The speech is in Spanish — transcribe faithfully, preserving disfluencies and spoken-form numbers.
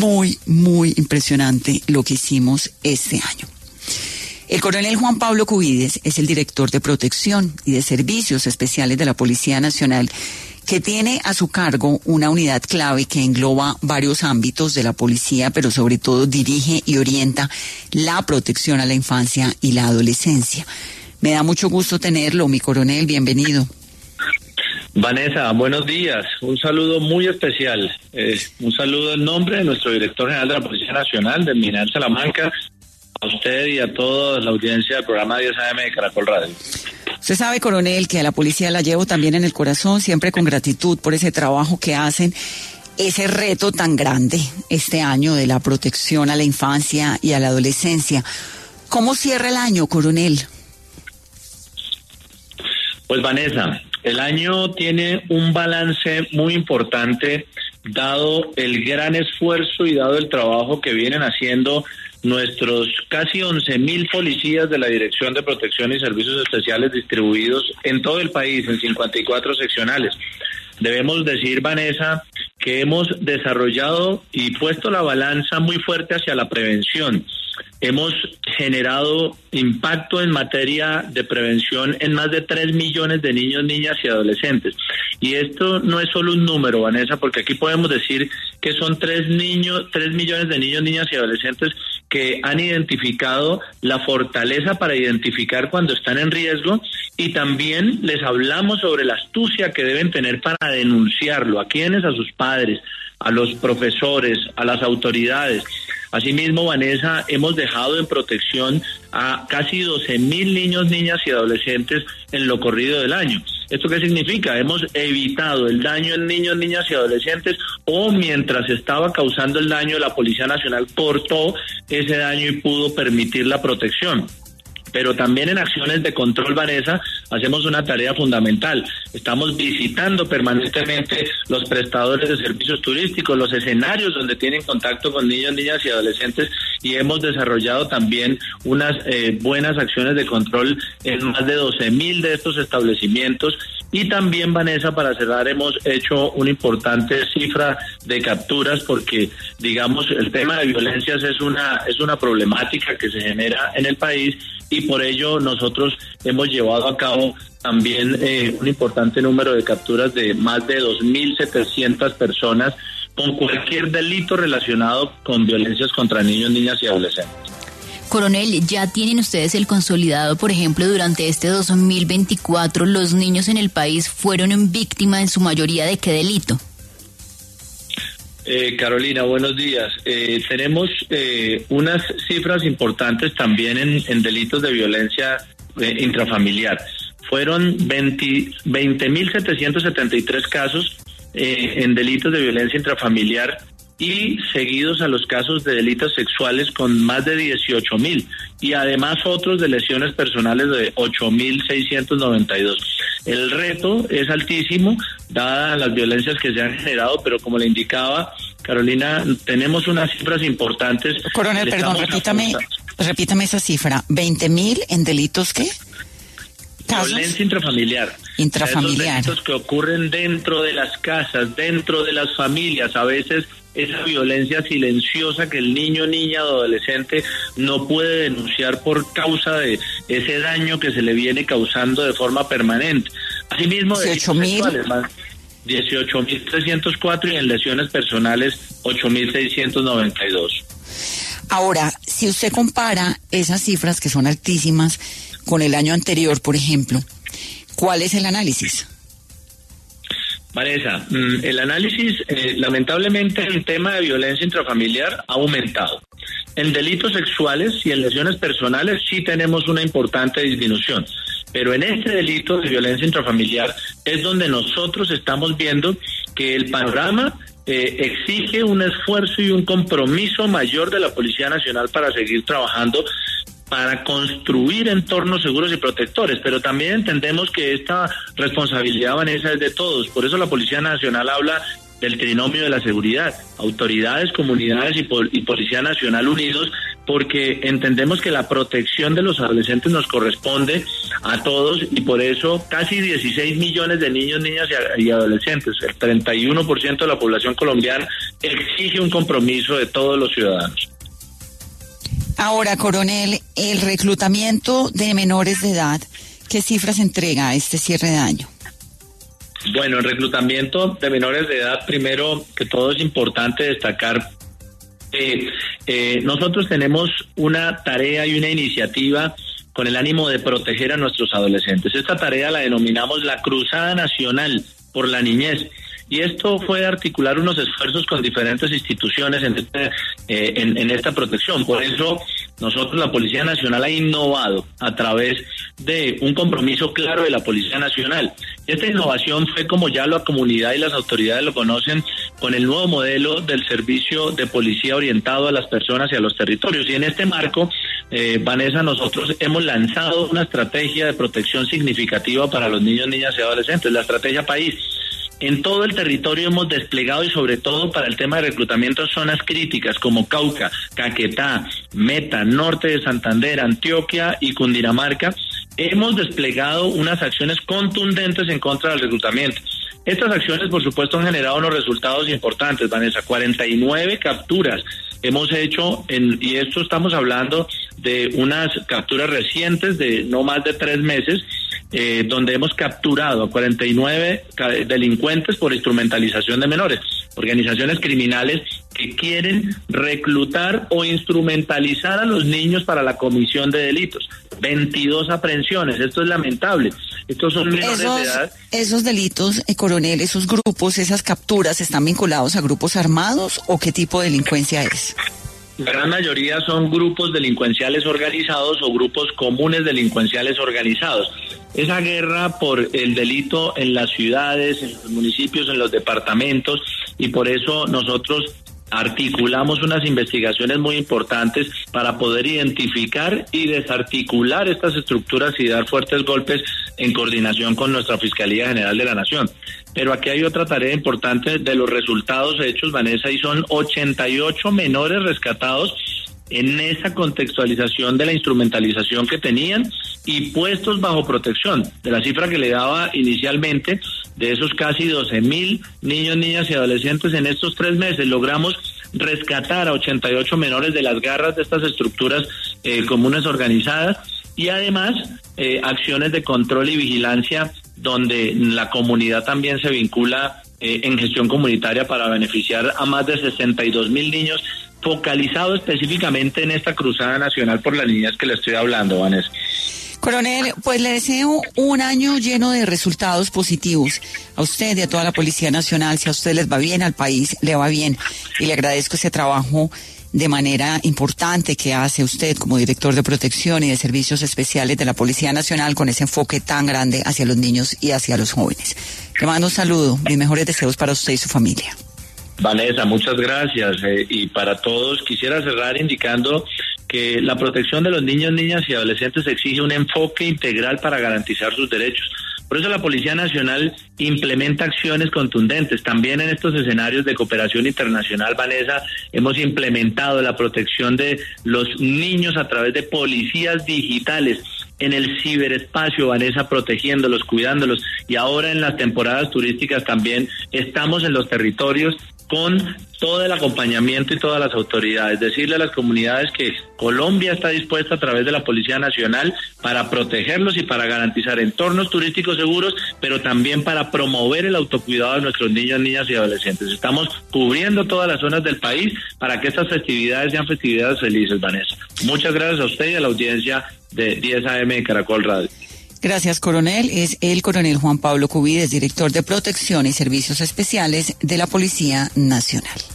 muy, muy impresionante lo que hicimos este año. El coronel Juan Pablo Cubides es el director de Protección y de Servicios Especiales de la Policía Nacional, que tiene a su cargo una unidad clave que engloba varios ámbitos de la policía, pero sobre todo dirige y orienta la protección a la infancia y la adolescencia. Me da mucho gusto tenerlo, mi coronel, bienvenido. Vanessa, buenos días. Un saludo muy especial. Eh, un saludo en nombre de nuestro director general de la Policía Nacional, de Minal Salamanca, a usted y a toda la audiencia del programa diez A M de Caracol Radio. Usted sabe, coronel, que a la policía la llevo también en el corazón, siempre con gratitud por ese trabajo que hacen, ese reto tan grande este año de la protección a la infancia y a la adolescencia. ¿Cómo cierra el año, coronel? Pues Vanessa, el año tiene un balance muy importante, dado el gran esfuerzo y dado el trabajo que vienen haciendo nuestros casi once mil policías de la Dirección de Protección y Servicios Especiales distribuidos en todo el país, en cincuenta y cuatro seccionales. Debemos decir, Vanessa, que hemos desarrollado y puesto la balanza muy fuerte hacia la prevención. Hemos generado impacto en materia de prevención en más de tres millones de niños, niñas y adolescentes. Y esto no es solo un número, Vanessa, porque aquí podemos decir que son tres niños, tres millones de niños, niñas y adolescentes que han identificado la fortaleza para identificar cuando están en riesgo, y también les hablamos sobre la astucia que deben tener para denunciarlo. ¿A quiénes? A sus padres, a los profesores, a las autoridades. Asimismo, Vanessa, hemos dejado en protección a casi doce mil niños, niñas y adolescentes en lo corrido del año. ¿Esto qué significa? Hemos evitado el daño en niños, niñas y adolescentes, o mientras estaba causando el daño, la Policía Nacional cortó ese daño y pudo permitir la protección. Pero también en acciones de control, Vanessa, hacemos una tarea fundamental. Estamos visitando permanentemente los prestadores de servicios turísticos, los escenarios donde tienen contacto con niños, niñas y adolescentes, y hemos desarrollado también unas eh, buenas acciones de control en más de doce mil de estos establecimientos. Y también, Vanessa, para cerrar, hemos hecho una importante cifra de capturas, porque, digamos, el tema de violencias es una, es una problemática que se genera en el país, y por ello nosotros hemos llevado a cabo también eh, un importante número de capturas de más de dos mil setecientas personas con cualquier delito relacionado con violencias contra niños, niñas y adolescentes. Coronel, ¿ya tienen ustedes el consolidado? Por ejemplo, durante este dos mil veinticuatro, los niños en el país fueron víctimas en su mayoría ¿de qué delito? Eh, Carolina, buenos días. Eh, tenemos eh, unas cifras importantes también en, en delitos de violencia eh, intrafamiliar. Fueron veinte mil setecientos setenta y tres casos eh, en delitos de violencia intrafamiliar, y seguidos a los casos de delitos sexuales con más de dieciocho mil, y además otros de lesiones personales de ocho mil seiscientos noventa y dos. El reto es altísimo, dadas las violencias que se han generado, pero como le indicaba, Carolina, tenemos unas cifras importantes. Coronel, perdón, repítame, repítame esa cifra. ¿veinte mil en delitos qué? ¿Casos? Violencia intrafamiliar. Intrafamiliar. Esos delitos que ocurren dentro de las casas, dentro de las familias, a veces esa violencia silenciosa que el niño, niña o adolescente no puede denunciar por causa de ese daño que se le viene causando de forma permanente. Asimismo, dieciocho mil dieciocho mil trescientos cuatro, y en lesiones personales ocho mil seiscientos noventa y dos. Ahora, si usted compara esas cifras que son altísimas con el año anterior, por ejemplo, ¿cuál es el análisis? Vanessa, el análisis, eh, lamentablemente el tema de violencia intrafamiliar ha aumentado. En delitos sexuales y en lesiones personales sí tenemos una importante disminución, pero en este delito de violencia intrafamiliar es donde nosotros estamos viendo que el panorama eh, exige un esfuerzo y un compromiso mayor de la Policía Nacional para seguir trabajando, para construir entornos seguros y protectores, pero también entendemos que esta responsabilidad, Vanessa, es de todos. Por eso la Policía Nacional habla del trinomio de la seguridad, autoridades, comunidades y, pol- y Policía Nacional unidos, porque entendemos que la protección de los adolescentes nos corresponde a todos, y por eso casi dieciséis millones de niños, niñas y, y adolescentes, el treinta y uno por ciento de la población colombiana, exige un compromiso de todos los ciudadanos. Ahora, coronel, el reclutamiento de menores de edad, ¿qué cifras entrega a este cierre de año? Bueno, el reclutamiento de menores de edad, primero que todo es importante destacar que eh, nosotros tenemos una tarea y una iniciativa con el ánimo de proteger a nuestros adolescentes. Esta tarea la denominamos la Cruzada Nacional por la Niñez. Y esto fue articular unos esfuerzos con diferentes instituciones en, este, eh, en, en esta protección. Por eso nosotros, la Policía Nacional, ha innovado a través de un compromiso claro de la Policía Nacional. Esta innovación fue, como ya la comunidad y las autoridades lo conocen, con el nuevo modelo del servicio de policía orientado a las personas y a los territorios. Y en este marco, eh, Vanessa, nosotros hemos lanzado una estrategia de protección significativa para los niños, niñas y adolescentes, la Estrategia País. En todo el territorio hemos desplegado, y sobre todo para el tema de reclutamiento, zonas críticas como Cauca, Caquetá, Meta, Norte de Santander, Antioquia y Cundinamarca. Hemos desplegado unas acciones contundentes en contra del reclutamiento. Estas acciones, por supuesto, han generado unos resultados importantes, Vanessa. cuarenta y nueve capturas hemos hecho, en, y esto estamos hablando de unas capturas recientes de no más de tres meses, eh, donde hemos capturado a cuarenta y nueve delincuentes por instrumentalización de menores, organizaciones criminales que quieren reclutar o instrumentalizar a los niños para la comisión de delitos. veintidós aprehensiones, esto es lamentable. Estos son menores esos, de edad. ¿Esos delitos, eh, coronel, esos grupos, esas capturas, están vinculados a grupos armados o qué tipo de delincuencia es? La gran mayoría son grupos delincuenciales organizados o grupos comunes delincuenciales organizados. Esa guerra por el delito en las ciudades, en los municipios, en los departamentos, y por eso nosotros articulamos unas investigaciones muy importantes para poder identificar y desarticular estas estructuras y dar fuertes golpes en coordinación con nuestra Fiscalía General de la Nación. Pero aquí hay otra tarea importante de los resultados hechos, Vanessa, y son ochenta y ocho menores rescatados en esa contextualización de la instrumentalización que tenían y puestos bajo protección. De la cifra que le daba inicialmente, de esos casi doce mil niños, niñas y adolescentes en estos tres meses, logramos rescatar a ochenta y ocho menores de las garras de estas estructuras eh, comunes organizadas, y además eh, acciones de control y vigilancia donde la comunidad también se vincula eh, en gestión comunitaria para beneficiar a más de sesenta y dos mil niños, focalizado específicamente en esta Cruzada Nacional por la Niñez que le estoy hablando, Vanessa. Coronel, pues le deseo un año lleno de resultados positivos a usted y a toda la Policía Nacional. Si a usted les va bien, al país le va bien. Y le agradezco ese trabajo de manera importante que hace usted como director de protección y de servicios especiales de la Policía Nacional, con ese enfoque tan grande hacia los niños y hacia los jóvenes. Le mando un saludo, mis mejores deseos para usted y su familia. Vanessa, muchas gracias. Eh, y para todos, quisiera cerrar indicando que la protección de los niños, niñas y adolescentes exige un enfoque integral para garantizar sus derechos. Por eso la Policía Nacional implementa acciones contundentes. También en estos escenarios de cooperación internacional, Vanessa, hemos implementado la protección de los niños a través de policías digitales en el ciberespacio, Vanessa, protegiéndolos, cuidándolos. Y ahora en las temporadas turísticas también estamos en los territorios con todo el acompañamiento y todas las autoridades. Decirle a las comunidades que Colombia está dispuesta a través de la Policía Nacional para protegerlos y para garantizar entornos turísticos seguros, pero también para promover el autocuidado de nuestros niños, niñas y adolescentes. Estamos cubriendo todas las zonas del país para que estas festividades sean festividades felices, Vanessa. Muchas gracias a usted y a la audiencia de diez A M de Caracol Radio. Gracias, coronel. Es el coronel Juan Pablo Cubides, director de Protección y Servicios Especiales de la Policía Nacional.